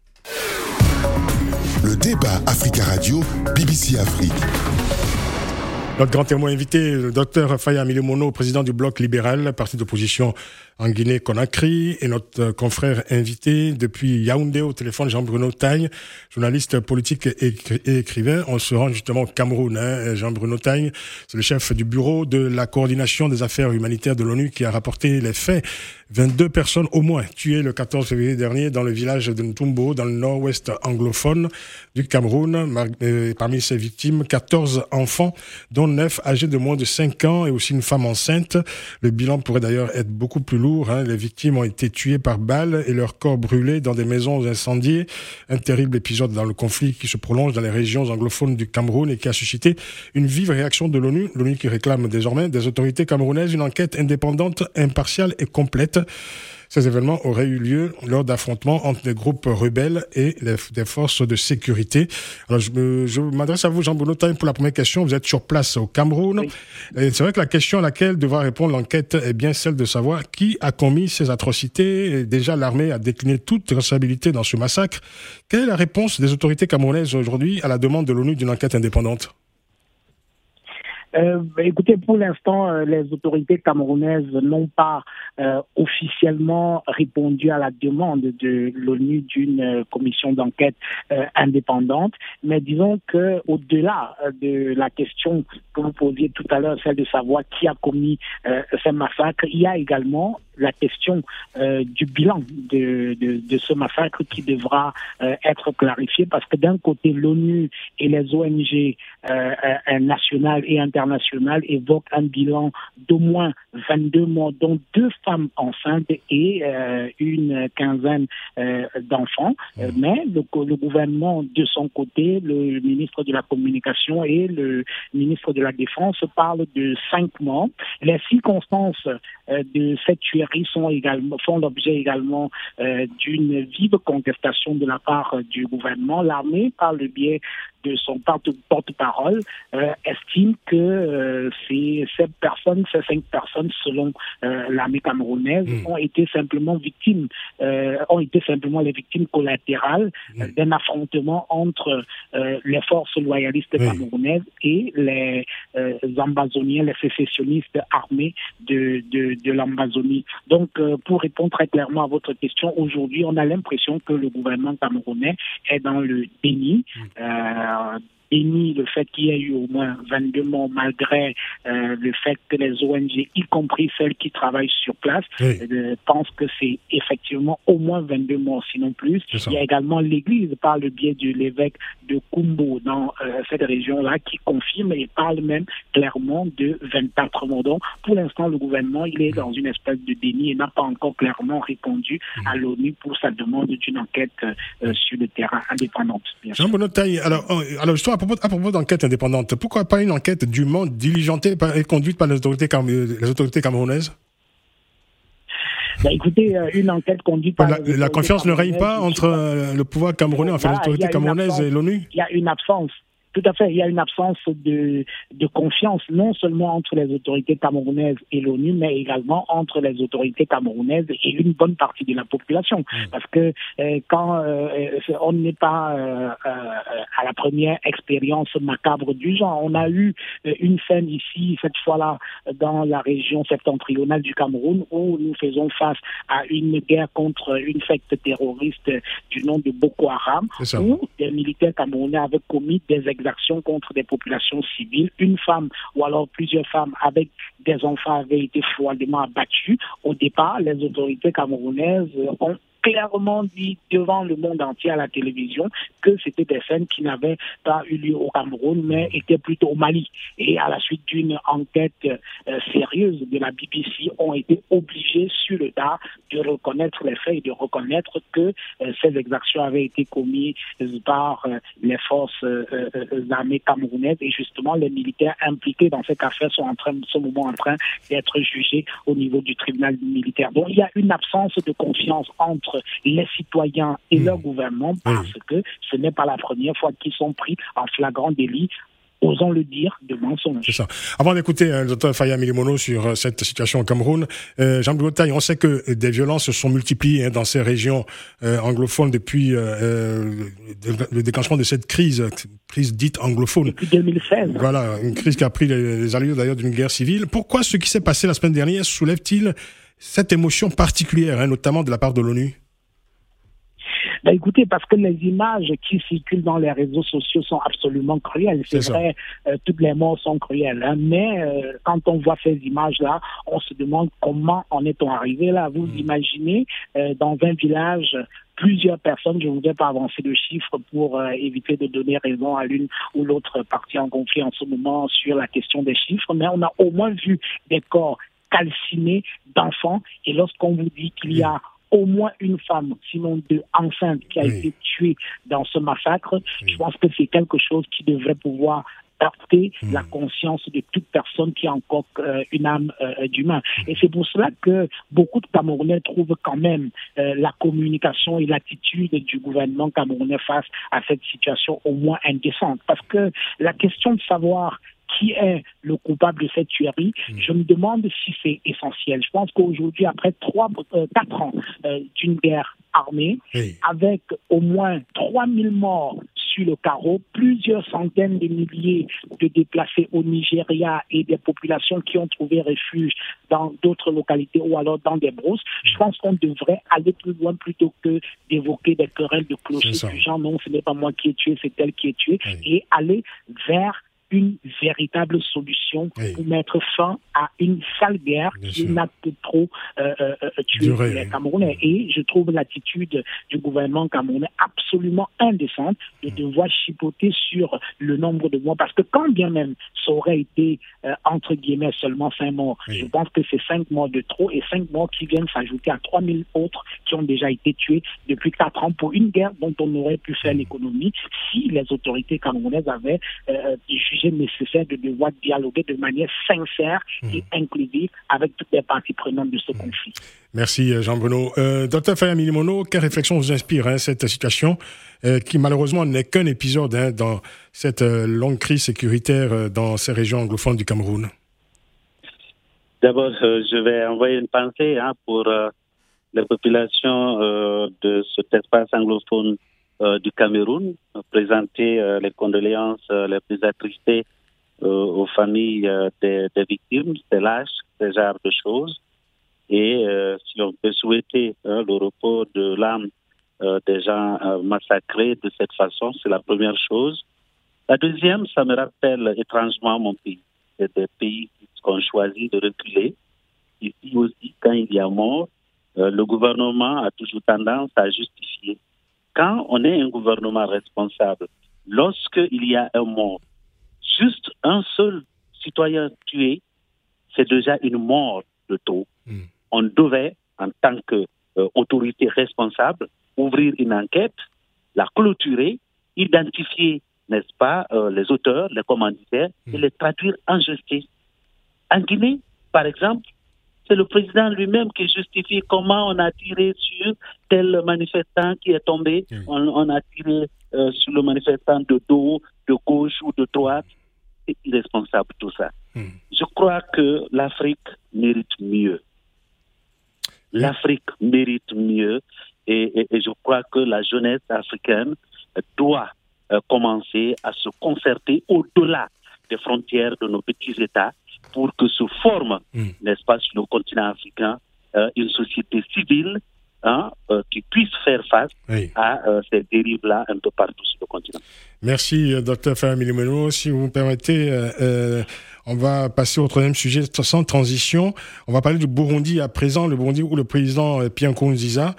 Le débat Africa Radio, BBC Afrique. Notre grand témoin invité, le docteur Faya Milimono, président du Bloc libéral, parti d'opposition en Guinée-Conakry, et notre confrère invité depuis Yaoundé au téléphone, Jean-Bruno Tagne, journaliste politique et écrivain. On se rend justement au Cameroun. Jean-Bruno Tagne, c'est le chef du bureau de la coordination des affaires humanitaires de l'ONU qui a rapporté les faits. 22 personnes au moins tuées le 14 février dernier dans le village de Ntumbo, dans le nord-ouest anglophone du Cameroun. Parmi ces victimes, 14 enfants, dont 9 âgés de moins de 5 ans et aussi une femme enceinte. Le bilan pourrait d'ailleurs être beaucoup plus lourd. Les victimes ont été tuées par balles et leurs corps brûlés dans des maisons incendiées. Un terrible épisode dans le conflit qui se prolonge dans les régions anglophones du Cameroun et qui a suscité une vive réaction de l'ONU. L'ONU qui réclame désormais des autorités camerounaises une enquête indépendante, impartiale et complète. Ces événements auraient eu lieu lors d'affrontements entre des groupes rebelles et des forces de sécurité. Alors, je m'adresse à vous, Jean-Bruno Tagne, pour la première question. Vous êtes sur place au Cameroun. Oui. Et c'est vrai que la question à laquelle devra répondre l'enquête est bien celle de savoir qui a commis ces atrocités. Et déjà, l'armée a décliné toute responsabilité dans ce massacre. Quelle est la réponse des autorités camerounaises aujourd'hui à la demande de l'ONU d'une enquête indépendante ? Écoutez, pour l'instant, les autorités camerounaises n'ont pas officiellement répondu à la demande de l'ONU d'une commission d'enquête indépendante. Mais disons que au-delà de la question que vous posiez tout à l'heure, celle de savoir qui a commis ces massacres, il y a également la question du bilan de ce massacre qui devra être clarifié, parce que d'un côté, l'ONU et les ONG nationales et internationales évoquent un bilan d'au moins 22 morts, dont 2 femmes enceintes et une quinzaine d'enfants. Mais le gouvernement, de son côté, le ministre de la Communication et le ministre de la Défense parlent de 5 morts. Les circonstances de cette tuerie font l'objet également d'une vive contestation de la part du gouvernement. L'armée, par le biais de son porte-parole, estime que ces 5 personnes, selon l'armée camerounaise, ont été simplement les victimes collatérales d'un affrontement entre les forces loyalistes camerounaises et les Ambazoniens, les sécessionnistes armés de l'Ambazonie. Donc, pour répondre très clairement à votre question, aujourd'hui, on a l'impression que le gouvernement camerounais est dans le déni dénie le fait qu'il y ait eu au moins 22 morts malgré le fait que les ONG, y compris celles qui travaillent sur place, pensent que c'est effectivement au moins 22 morts, sinon plus. Il y a également l'Église, par le biais de l'évêque de Kumbo dans cette région-là, qui confirme et parle même clairement de 24 morts. Donc, pour l'instant, le gouvernement, il est dans une espèce de déni et n'a pas encore clairement répondu à l'ONU pour sa demande d'une enquête sur le terrain indépendante. Jean-Bruno Taï, alors justement, à propos d'enquête indépendante, pourquoi pas une enquête dûment diligentée et conduite par les autorités camerounaises? Écoutez, une enquête conduite par la confiance ne règne pas entre le pouvoir camerounais, enfin les autorités camerounaises et l'ONU? Il y a une absence. Tout à fait, il y a une absence de confiance, non seulement entre les autorités camerounaises et l'ONU, mais également entre les autorités camerounaises et une bonne partie de la population. Parce que quand on n'est pas à la première expérience macabre du genre, on a eu une scène ici, cette fois-là, dans la région septentrionale du Cameroun, où nous faisons face à une guerre contre une secte terroriste du nom de Boko Haram, où des militaires camerounais avaient commis des exactions contre des populations civiles. Une femme ou alors plusieurs femmes avec des enfants avaient été froidement abattues. Au départ, les autorités camerounaises ont clairement dit devant le monde entier à la télévision que c'était des scènes qui n'avaient pas eu lieu au Cameroun, mais étaient plutôt au Mali. Et à la suite d'une enquête sérieuse de la BBC, ont été obligés sur le tas de reconnaître les faits et de reconnaître que ces exactions avaient été commises par les forces armées camerounaises, et justement les militaires impliqués dans cette affaire sont en ce moment en train d'être jugés au niveau du tribunal militaire. Donc il y a une absence de confiance entre les citoyens et leur gouvernement, parce que ce n'est pas la première fois qu'ils sont pris en flagrant délit, osons le dire, de mensonges. C'est ça. Avant d'écouter le docteur Faya Milimono sur cette situation au Cameroun, Jean-Bruno Taï, on sait que des violences se sont multipliées dans ces régions anglophones depuis le déclenchement de cette crise dite anglophone. Depuis 2016. Voilà, une crise qui a pris les allures d'ailleurs d'une guerre civile. Pourquoi ce qui s'est passé la semaine dernière soulève-t-il cette émotion particulière, notamment de la part de l'ONU? Écoutez, parce que les images qui circulent dans les réseaux sociaux sont absolument cruelles. C'est vrai, toutes les morts sont cruelles. Mais quand on voit ces images-là, on se demande comment en est-on arrivé là. Vous imaginez, dans un village, plusieurs personnes, je ne voudrais pas avancer de chiffres pour éviter de donner raison à l'une ou l'autre partie en conflit en ce moment sur la question des chiffres, mais on a au moins vu des corps calcinés d'enfants. Et lorsqu'on vous dit qu'il y a au moins une femme, sinon deux, enceinte, qui a été tuée dans ce massacre, je pense que c'est quelque chose qui devrait pouvoir heurter la conscience de toute personne qui a encore une âme d'humain. Et c'est pour cela que beaucoup de Camerounais trouvent quand même la communication et l'attitude du gouvernement camerounais face à cette situation au moins indécente. Parce que la question de savoir qui est le coupable de cette tuerie, je me demande si c'est essentiel. Je pense qu'aujourd'hui, après 4 ans d'une guerre armée, avec au moins 3000 morts sur le carreau, plusieurs centaines de milliers de déplacés au Nigeria et des populations qui ont trouvé refuge dans d'autres localités ou alors dans des brousses, je pense qu'on devrait aller plus loin plutôt que d'évoquer des querelles de clochers du genre non, ce n'est pas moi qui ai tué, c'est elle qui est tuée, et aller vers une véritable solution pour mettre fin à une sale guerre qui n'a que trop tué les Camerounais. Et je trouve l'attitude du gouvernement camerounais absolument indécente de devoir chipoter sur le nombre de morts. Parce que quand bien même ça aurait été, entre guillemets, seulement 5 morts, je pense que c'est 5 morts de trop et 5 morts qui viennent s'ajouter à 3000 autres qui ont déjà été tués depuis 4 ans pour une guerre dont on aurait pu faire l'économie si les autorités camerounaises avaient jugé nécessaire de devoir dialoguer de manière sincère et inclusive avec toutes les parties prenantes de ce conflit. Merci Jean-Bruno. Dr Faya Milimono, quelle réflexion vous inspire cette situation qui malheureusement n'est qu'un épisode dans cette longue crise sécuritaire dans ces régions anglophones du Cameroun? D'abord, je vais envoyer une pensée pour les populations de cet espace anglophone du Cameroun, présenter les condoléances les plus attristées aux familles des victimes, c'est lâche, ce genre de choses. Et si on peut souhaiter le repos de l'âme des gens massacrés de cette façon, c'est la première chose. La deuxième, ça me rappelle étrangement mon pays. C'est des pays qui ont choisi de reculer. Ici aussi, quand il y a mort, le gouvernement a toujours tendance à justifier. Quand on est un gouvernement responsable, lorsqu'il y a un mort, juste un seul citoyen tué, c'est déjà une mort de trop. On devait, en tant qu'autorité responsable, ouvrir une enquête, la clôturer, identifier, n'est-ce pas, les auteurs, les commanditaires, et les traduire en justice. En Guinée, par exemple, c'est le président lui-même qui justifie comment on a tiré sur tel manifestant qui est tombé. On a tiré sur le manifestant de dos, de gauche ou de droite. C'est irresponsable tout ça. Je crois que l'Afrique mérite mieux. L'Afrique mérite mieux et je crois que la jeunesse africaine doit commencer à se concerter au-delà des frontières de nos petits États pour que se forme, n'est-ce pas, sur le continent africain, une société civile qui puisse faire face à ces dérives-là un peu partout sur le continent. Merci, Dr Faya Milimono. Si vous me permettez, on va passer au troisième sujet sans transition. On va parler du Burundi à présent, le Burundi où le président Pierre Nkurunziza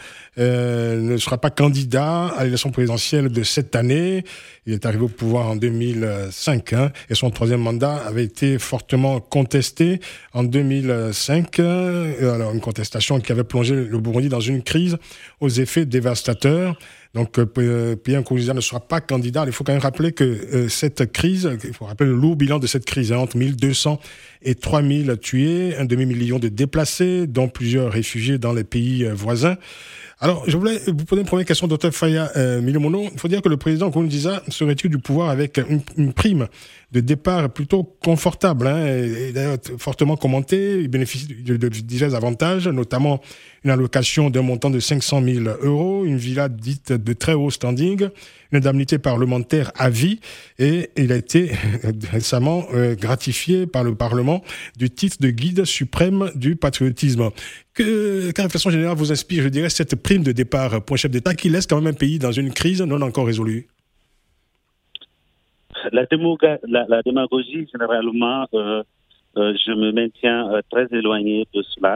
ne sera pas candidat à l'élection présidentielle de cette année. Il est arrivé au pouvoir en 2005 et son troisième mandat avait été fortement contesté en 2005. Alors une contestation qui avait plongé le Burundi dans une crise aux effets dévastateurs. Donc, Pierre Nkurunziza ne sera pas candidat. Il faut quand même rappeler que cette crise, il faut rappeler le lourd bilan de cette crise, entre 1200 et 3000 tués, un demi-million de déplacés, dont plusieurs réfugiés dans les pays voisins. Alors, je voulais vous poser une première question, Dr Faya Milimono. Il faut dire que le président Nkurunziza se retire du pouvoir avec une prime de départ plutôt confortable, et d'ailleurs fortement commentée. Il bénéficie de divers avantages, notamment une allocation d'un montant de 500 000 €, une villa dite de très haut standing, une indemnité parlementaire à vie, et il a été récemment gratifié par le Parlement du titre de guide suprême du patriotisme. Quelle réflexion générale vous inspire, je dirais, cette prime de départ pour un chef d'État qui laisse quand même un pays dans une crise non encore résolue? La démagogie, généralement, je me maintiens très éloigné de cela.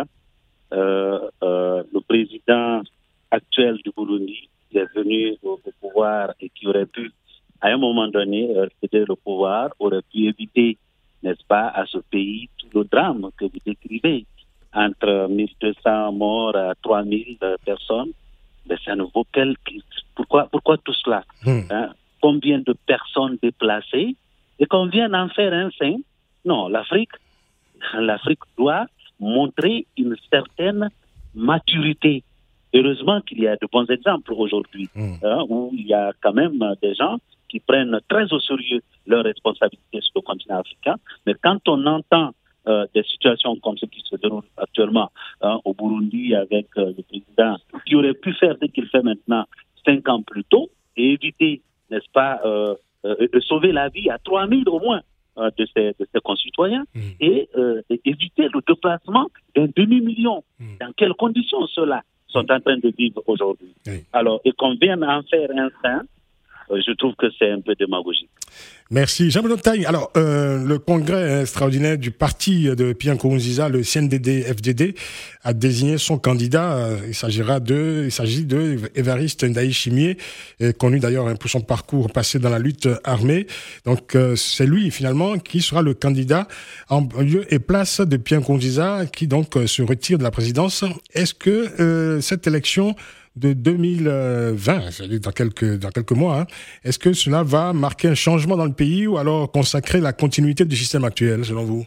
Le président actuel du Burundi qui est venu au pouvoir et qui aurait pu, à un moment donné, céder le pouvoir, aurait pu éviter, n'est-ce pas, à ce pays tout le drame que vous décrivez, entre 1200 morts à 3000 personnes. Mais ça ne vaut pourquoi tout cela Combien de personnes déplacées et qu'on vienne en faire un saint? Non, l'Afrique doit montrer une certaine maturité. Heureusement qu'il y a de bons exemples aujourd'hui, où il y a quand même des gens qui prennent très au sérieux leurs responsabilités sur le continent africain. Mais quand on entend des situations comme ce qui se déroule actuellement au Burundi avec le président qui aurait pu faire ce qu'il fait maintenant 5 ans plus tôt et éviter, n'est-ce pas, de sauver la vie à 3000 au moins de ses concitoyens et éviter le déplacement d'un demi-million. Dans quelles conditions ceux-là sont en train de vivre aujourd'hui? Alors, et qu'on vienne en faire un saint, je trouve que c'est un peu démagogique. Merci. Jean-Benoît Taille, alors, le congrès extraordinaire du parti de Pierre Nkurunziza, le CNDD-FDD, a désigné son candidat. Il s'agit de Évariste Ndayishimiye, connu d'ailleurs pour son parcours passé dans la lutte armée. Donc, c'est lui, finalement, qui sera le candidat en lieu et place de Pierre Nkurunziza, qui donc se retire de la présidence. Est-ce que cette élection de 2020, c'est-à-dire dans quelques mois, est-ce que cela va marquer un changement dans le pays ou alors consacrer la continuité du système actuel, selon vous?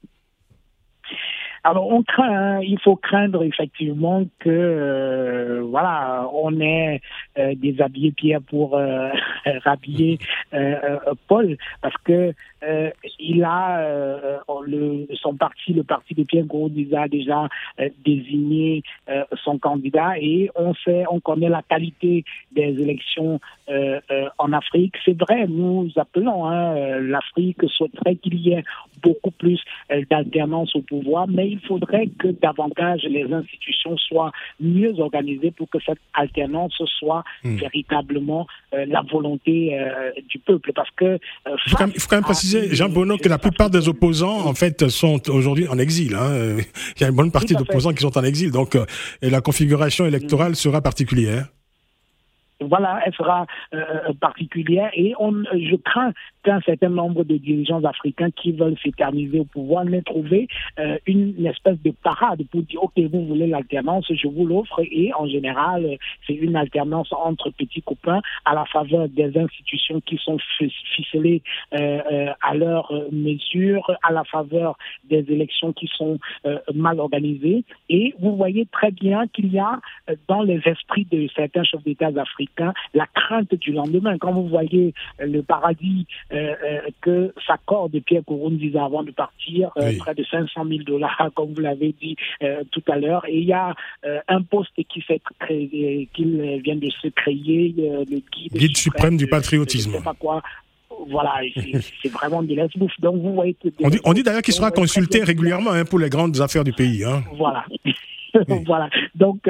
Alors, il faut craindre effectivement que, on ait déshabillé Pierre pour rhabiller Paul, parce que il a son parti, le parti de Pierre Nkurunziza, a déjà désigné son candidat, et on connaît la qualité des élections en Afrique. C'est vrai, nous appelons l'Afrique souhaiterait qu'il y ait beaucoup plus d'alternance au pouvoir, mais il faudrait que davantage les institutions soient mieux organisées pour que cette alternance soit véritablement la volonté du peuple. Parce que il faut quand même préciser, Jean Bonneau, que la plupart des opposants en fait sont aujourd'hui en exil. Il y a une bonne partie d'opposants qui sont en exil, donc et la configuration électorale sera particulière. Voilà, elle sera particulière, et je crains qu'un certain nombre de dirigeants africains qui veulent s'éterniser au pouvoir n'aient trouvé une espèce de parade pour dire ok, vous voulez l'alternance, je vous l'offre, et en général c'est une alternance entre petits copains à la faveur des institutions qui sont ficelées à leur mesure, à la faveur des élections qui sont mal organisées. Et vous voyez très bien qu'il y a dans les esprits de certains chefs d'État africains la crainte du lendemain. Quand vous voyez le paradis que s'accorde Pierre Nkurunziza avant de partir, près de $500,000, comme vous l'avez dit tout à l'heure, et il y a un poste qui s'est créé, qu'il vient de se créer, le guide suprême du patriotisme. Je sais pas quoi. Voilà, c'est vraiment de l'esbouffe. Donc vous voyez que on dit d'ailleurs qu'il sera consulté régulièrement pour les grandes affaires du pays. Voilà. Voilà. Donc,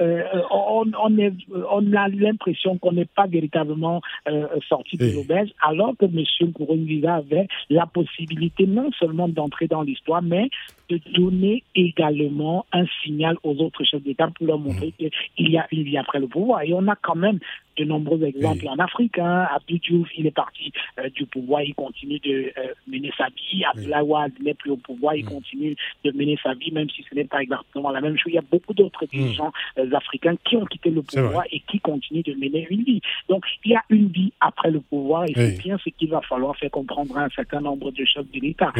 on a l'impression qu'on n'est pas véritablement sorti de l'auberge, alors que M. Nkurunziza avait la possibilité non seulement d'entrer dans l'histoire, mais de donner également un signal aux autres chefs d'État pour leur montrer qu'il y a une vie après le pouvoir. Et on a quand même de nombreux exemples en Afrique. Abdou Diouf, il est parti du pouvoir, il continue de mener sa vie. Abdoulaye Wade n'est plus au pouvoir, il continue de mener sa vie, même si ce n'est pas exactement la même chose. Il y a beaucoup d'autres dirigeants africains qui ont quitté le pouvoir et qui continuent de mener une vie. Donc, il y a une vie après le pouvoir, et c'est bien ce qu'il va falloir faire comprendre à un certain nombre de chefs de l'État.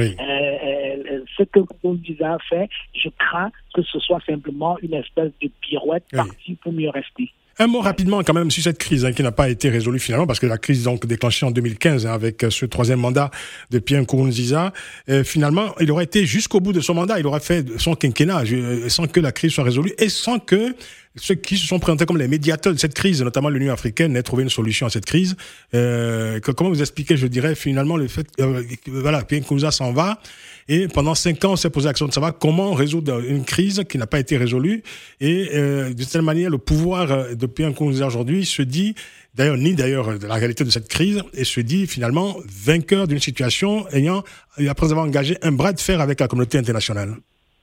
Ce que Nkurunziza a fait, je crains que ce soit simplement une espèce de pirouette partie pour mieux rester. Un mot rapidement quand même sur cette crise qui n'a pas été résolue finalement, parce que la crise donc déclenchée en 2015 avec ce troisième mandat de Pierre Nkurunziza, finalement il aurait été jusqu'au bout de son mandat, il aurait fait son quinquennat sans que la crise soit résolue et sans que ceux qui se sont présentés comme les médiateurs de cette crise, notamment l'Union africaine, n'aient trouvé une solution à cette crise. Comment vous expliquer, je dirais, finalement le fait que Pierre Nkurunziza s'en va, et pendant 5 ans on s'est posé la question de savoir comment résoudre une crise qui n'a pas été résolue, et de telle manière le pouvoir de Pierre Nkurunziza aujourd'hui se dit, nie la réalité de cette crise, et se dit finalement vainqueur d'une situation après avoir engagé un bras de fer avec la communauté internationale.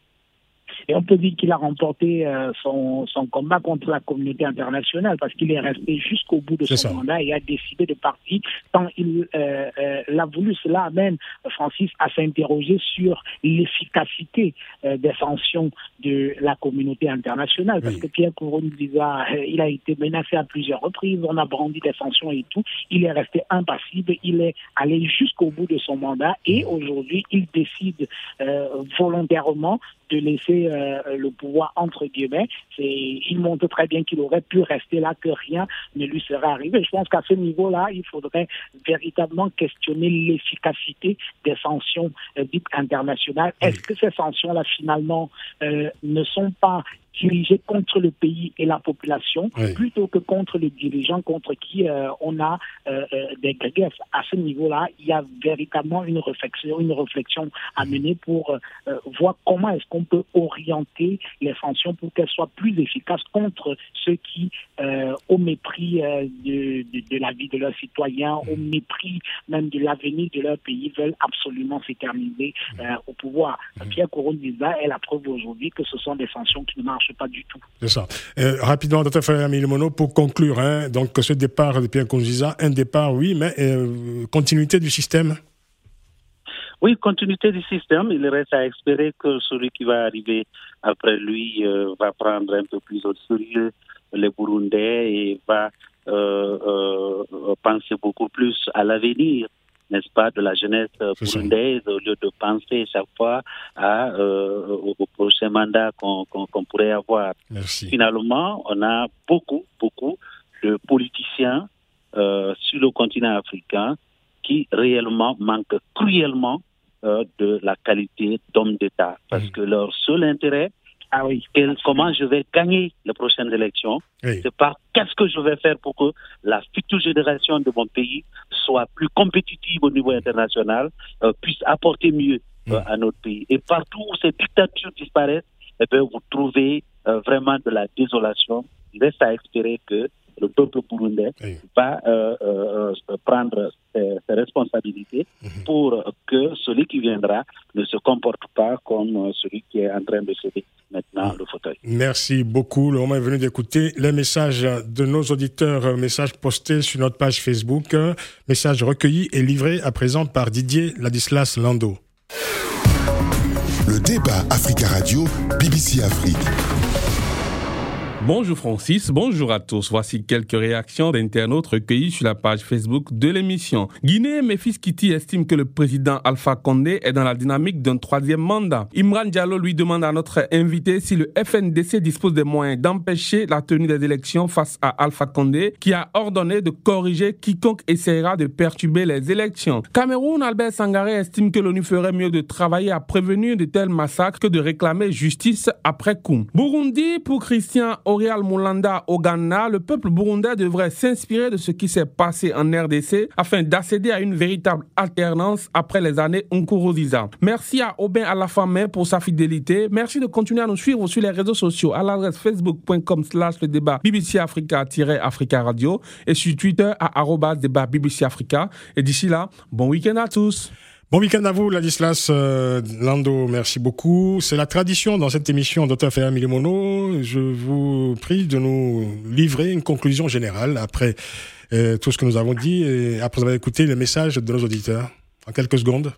Et on peut dire qu'il a remporté son combat contre la communauté internationale, parce qu'il est resté jusqu'au bout de son mandat et a décidé de partir quand il l'a voulu. Cela amène Francis à s'interroger sur l'efficacité des sanctions de la communauté internationale, parce que Pierre Nkurunziza, il a été menacé à plusieurs reprises, on a brandi des sanctions et tout, il est resté impassible, il est allé jusqu'au bout de son mandat, et aujourd'hui il décide volontairement de laisser le pouvoir entre guillemets. Il montre très bien qu'il aurait pu rester là, que rien ne lui serait arrivé. Je pense qu'à ce niveau-là, il faudrait véritablement questionner l'efficacité des sanctions dites internationales. Est-ce que ces sanctions-là, finalement, ne sont pas dirigées contre le pays et la population, plutôt que contre les dirigeants contre qui on a des griefs? À ce niveau-là, il y a véritablement une réflexion à mener pour voir comment est-ce qu'on peut orienter les sanctions pour qu'elles soient plus efficaces contre ceux qui, au mépris de la vie de leurs citoyens, au mépris même de l'avenir de leur pays, veulent absolument s'éterniser au pouvoir. Pierre Nkurunziza est la preuve aujourd'hui que ce sont des sanctions qui ne marchent pas du tout. C'est ça. Rapidement, Dr. Fayami Mono, pour conclure, donc ce départ de Pierre Nkurunziza, un départ, oui, mais continuité du système? Oui, continuité du système. Il reste à espérer que celui qui va arriver après lui va prendre un peu plus au sérieux les Burundais et va penser beaucoup plus à l'avenir, n'est-ce pas, de la jeunesse burundaise, au lieu de penser chaque fois au prochain mandat qu'on pourrait avoir. Merci. Finalement, on a beaucoup de politiciens sur le continent africain qui réellement manquent cruellement de la qualité d'homme d'État. Parce que leur seul intérêt, comment je vais gagner les prochaines élections, c'est pas qu'est-ce que je vais faire pour que la future génération de mon pays soit plus compétitive au niveau international, puisse apporter mieux à notre pays. Et partout où ces dictatures disparaissent, vous trouvez vraiment de la désolation. Il reste à espérer que le peuple burundais va prendre ses responsabilités pour que celui qui viendra ne se comporte pas comme celui qui est en train de céder maintenant le fauteuil. Merci beaucoup. Le moment est venu d'écouter les messages de nos auditeurs, messages postés sur notre page Facebook, messages recueillis et livrés à présent par Didier Ladislas Lando. Le débat Africa Radio, BBC Afrique. Bonjour Francis, bonjour à tous. Voici quelques réactions d'internautes recueillies sur la page Facebook de l'émission. Guinée, Memphis Kitty estime que le président Alpha Condé est dans la dynamique d'un 3e mandat. Imran Diallo lui demande à notre invité si le FNDC dispose des moyens d'empêcher la tenue des élections face à Alpha Condé, qui a ordonné de corriger quiconque essaiera de perturber les élections. Cameroun, Albert Sangaré estime que l'ONU ferait mieux de travailler à prévenir de tels massacres que de réclamer justice après coup. Burundi, pour Christian Orial Moulanda au Ghana, le peuple burundais devrait s'inspirer de ce qui s'est passé en RDC afin d'accéder à une véritable alternance après les années Nkurunziza. Merci à Aubin Alafamé pour sa fidélité. Merci de continuer à nous suivre sur les réseaux sociaux à l'adresse facebook.com/le débat BBC Africa-Africa Radio et sur Twitter à @débat BBC Africa. Et d'ici là, bon week-end à tous. Bon week-end à vous, Ladislas Lando, merci beaucoup. C'est la tradition dans cette émission, Dr Ferran Milimono. Je vous prie de nous livrer une conclusion générale après tout ce que nous avons dit et après avoir écouté les messages de nos auditeurs. En quelques secondes.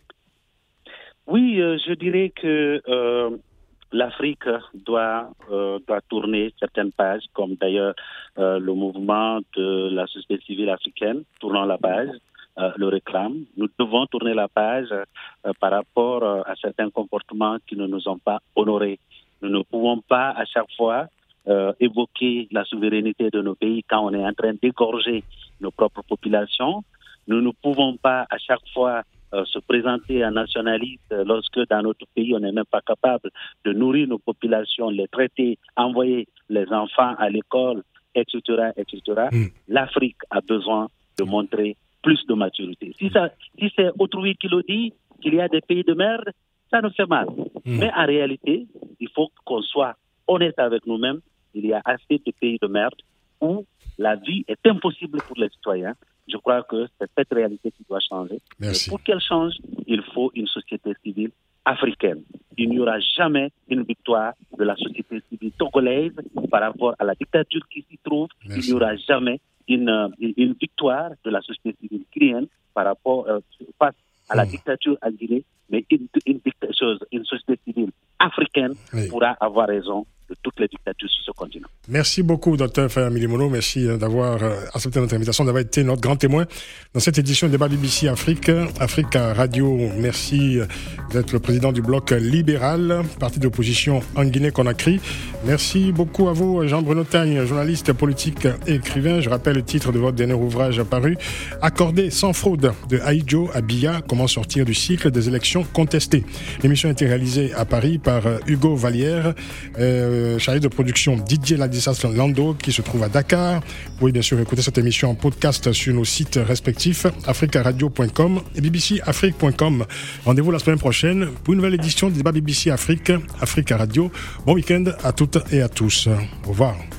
Oui, je dirais que l'Afrique doit tourner certaines pages, comme d'ailleurs le mouvement de la société civile africaine, tournant la page. Le réclame. Nous devons tourner la page par rapport à certains comportements qui ne nous ont pas honorés. Nous ne pouvons pas à chaque fois évoquer la souveraineté de nos pays quand on est en train d'égorger nos propres populations. Nous ne pouvons pas à chaque fois se présenter en nationaliste lorsque dans notre pays on n'est même pas capable de nourrir nos populations, les traiter, envoyer les enfants à l'école, etc., etc. L'Afrique a besoin de montrer plus de maturité. Si c'est autrui qui le dit, qu'il y a des pays de merde, ça nous fait mal. Mais en réalité, il faut qu'on soit honnête avec nous-mêmes. Il y a assez de pays de merde où la vie est impossible pour les citoyens. Je crois que c'est cette réalité qui doit changer. Merci. Et pour qu'elle change, il faut une société civile africaine. Il n'y aura jamais une victoire de la société civile togolaise par rapport à la dictature qui s'y trouve. Merci. Il n'y aura jamais une victoire de la société civile guinéenne par rapport face à la dictature en Guinée, mais une société civile africaine pourra avoir raison de toutes les dictatures sur ce continent. Merci beaucoup, Dr Ferran Milimono. Merci d'avoir accepté notre invitation, d'avoir été notre grand témoin dans cette édition de débat BBC Africa Radio. Merci d'être le président du bloc libéral, parti d'opposition en Guinée-Conakry. Merci beaucoup à vous, Jean-Bruno Tagne, journaliste politique et écrivain. Je rappelle le titre de votre dernier ouvrage paru, Accordé sans fraude, de Aïdjo Abiya, comment sortir du cycle des élections contestées. L'émission a été réalisée à Paris par Hugo Vallière, chargé de production Didier Ladislas Lando qui se trouve à Dakar. Vous pouvez bien sûr écouter cette émission en podcast sur nos sites respectifs africaradio.com et bbcafrique.com. Rendez-vous la semaine prochaine pour une nouvelle édition du débat BBC Africa Radio. Bon week-end à toutes et à tous. Au revoir.